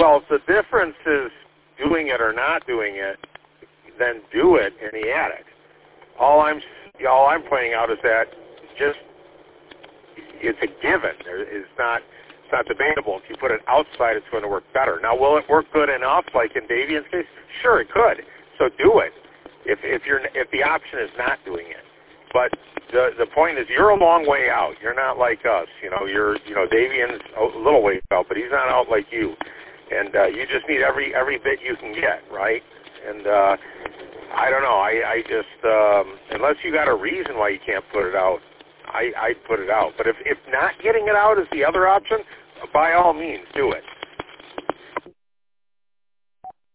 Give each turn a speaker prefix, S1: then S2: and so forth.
S1: Well, if the difference is doing it or not doing it, then do it in the attic. All I'm pointing out is that just it's a given. It's not debatable. If you put it outside, it's going to work better. Now, will it work good enough, like in Davian's case? Sure, it could. So do it. If the option is not doing it. But the point is, you're a long way out. You're not like us. Davian's a little way out, but he's not out like you. And you just need every bit you can get, right? And I don't know. I just unless you got a reason why you can't put it out, I'd put it out. But if not getting it out is the other option, by all means, do it.